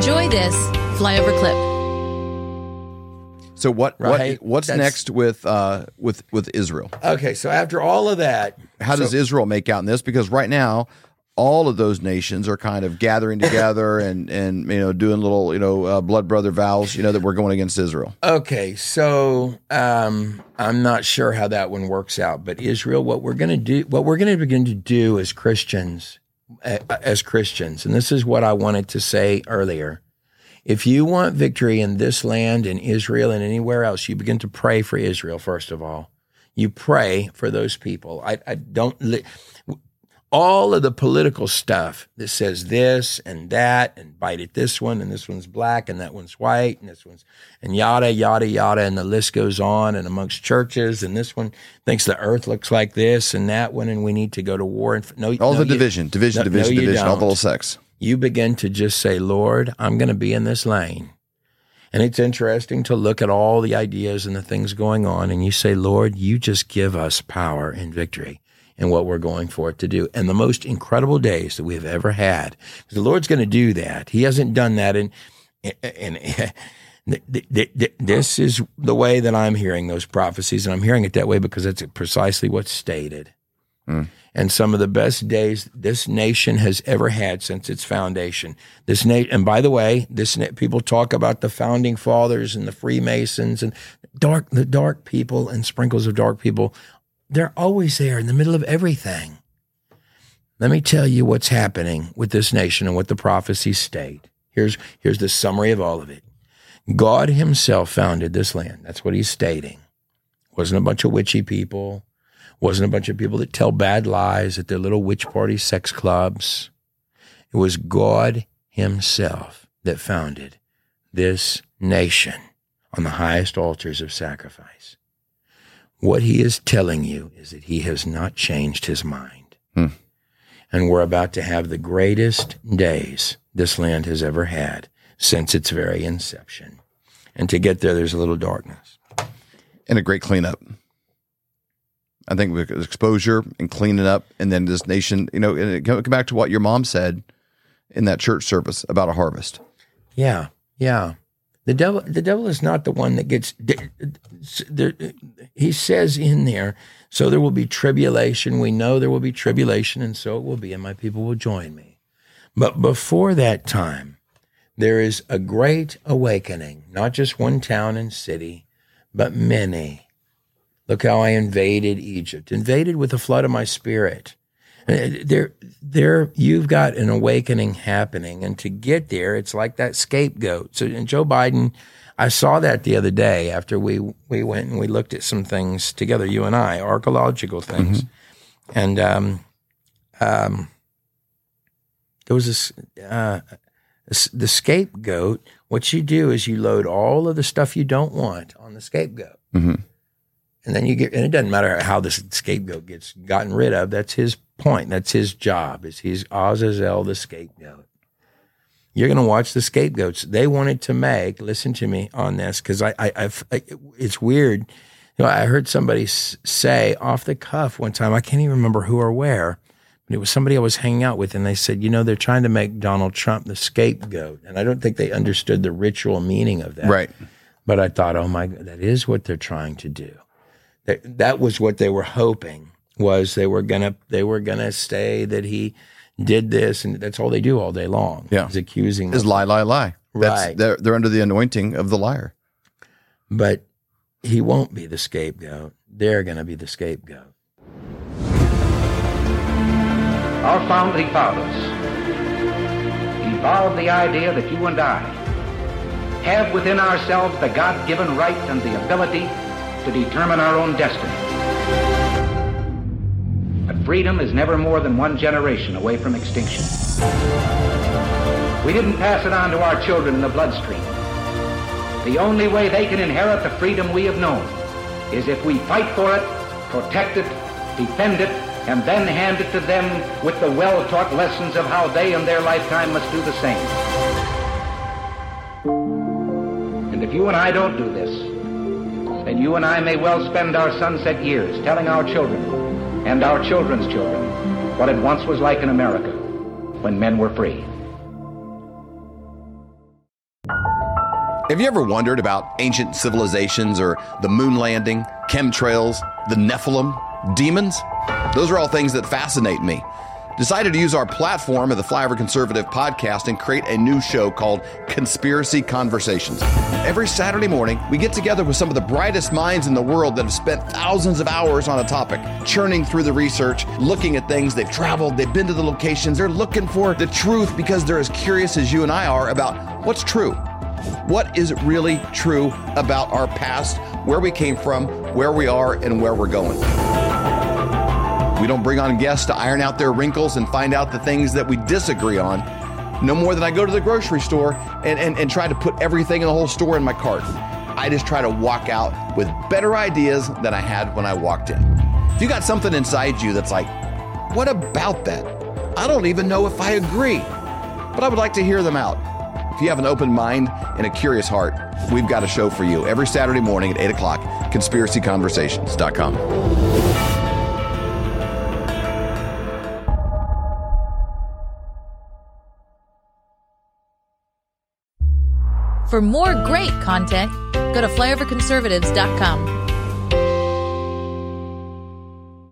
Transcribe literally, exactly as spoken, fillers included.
Enjoy this flyover clip. So what, Right. what what's That's- next with uh with with Israel? Okay, so after all of that, How does so- Israel make out in this? Because right now, all of those nations are kind of gathering together and and you know doing little you know uh, blood brother vows. You know that we're going against Israel. Okay, so um, I'm not sure how that one works out, but Israel, what we're going to do, what we're going to begin to do as Christians, uh, as Christians, and this is what I wanted to say earlier. If you want victory in this land, in Israel, and anywhere else, you begin to pray for Israel. First of all, you pray for those people. I, I don't. Li- All of the political stuff that says this and that and bite at this one and this one's black and that one's white and this one's and yada, yada, yada, and the list goes on, and amongst churches, and this one thinks the earth looks like this and that one and we need to go to war. And no, All no, the you- division, division, no, division, no, you division, all the don't. little sects. You begin to just say, Lord, I'm going to be in this lane. And it's interesting to look at all the ideas and the things going on, and you say, Lord, you just give us power and victory in what we're going for it to do. And the most incredible days that we have ever had, the Lord's going to do that. He hasn't done that in, in, in this is the way that I'm hearing those prophecies, and I'm hearing it that way because it's precisely what's stated. Mm. And some of the best days this nation has ever had since its foundation. This na- and by the way, this na- people talk about the founding fathers and the Freemasons and dark, the dark people and sprinkles of dark people. They're always there in the middle of everything. Let me tell you what's happening with this nation and what the prophecies state. Here's, here's the summary of all of it. God himself founded this land. That's what he's stating. Wasn't a bunch of witchy people. Wasn't a bunch of people that tell bad lies at their little witch party sex clubs. It was God himself that founded this nation on the highest altars of sacrifice. What he is telling you is that he has not changed his mind. Hmm. And we're about to have the greatest days this land has ever had since its very inception. And to get there, there's a little darkness. And a great cleanup. I think with exposure and cleaning up, and then this nation, you know, and come back to what your mom said in that church service about a harvest. Yeah, yeah. The devil, the devil is not the one that gets. He says in there, so there will be tribulation. We know there will be tribulation, and so it will be, and my people will join me. But before that time, there is a great awakening, not just one town and city, but many. Look how I invaded Egypt, invaded with the flood of my spirit. There, there, you've got an awakening happening, and to get there, it's like that scapegoat. So, and Joe Biden, I saw that the other day after we we went and we looked at some things together, you and I, archaeological things, mm-hmm. and um, um, there was this uh, the scapegoat. What you do is you load all of the stuff you don't want on the scapegoat. Mm-hmm. And then you get, and it doesn't matter how the scapegoat gets gotten rid of. That's his point. That's his job. Is he's Azazel the scapegoat. You're going to watch the scapegoats. They wanted to make. Listen to me on this, because I, I, I've, I, it's weird. You know, I heard somebody s- say off the cuff one time. I can't even remember who or where, but it was somebody I was hanging out with, and they said, you know, they're trying to make Donald Trump the scapegoat, and I don't think they understood the ritual meaning of that. Right. But I thought, oh my God, that is what they're trying to do. That, that was what they were hoping, was they were gonna they were gonna say that he did this, and that's all they do all day long. Yeah, is accusing is lie, lie, lie. That's, right. They're they're under the anointing of the liar. But he won't be the scapegoat. They're going to be the scapegoat. Our founding fathers evolved the idea that you and I have within ourselves the God-given right and the ability to determine our own destiny. But freedom is never more than one generation away from extinction. We didn't pass it on to our children in the bloodstream. The only way they can inherit the freedom we have known is if we fight for it, protect it, defend it, and then hand it to them with the well-taught lessons of how they in their lifetime must do the same. And if you and I don't do this, then you and I may well spend our sunset years telling our children and our children's children what it once was like in America when men were free. Have you ever wondered about ancient civilizations or the moon landing, chemtrails, the Nephilim, demons? Those are all things that fascinate me. Decided to use our platform of the Flyover Conservative podcast and create a new show called Conspiracy Conversations. Every Saturday morning, we get together with some of the brightest minds in the world that have spent thousands of hours on a topic, churning through the research, looking at things. They've traveled, they've been to the locations, they're looking for the truth because they're as curious as you and I are about what's true. What is really true about our past, where we came from, where we are, and where we're going? We don't bring on guests to iron out their wrinkles and find out the things that we disagree on. No more than I go to the grocery store and, and, and try to put everything in the whole store in my cart. I just try to walk out with better ideas than I had when I walked in. If you got something inside you that's like, what about that? I don't even know if I agree, but I would like to hear them out. If you have an open mind and a curious heart, we've got a show for you every Saturday morning at eight o'clock, conspiracy conversations dot com. For more great content, go to flyover conservatives dot com.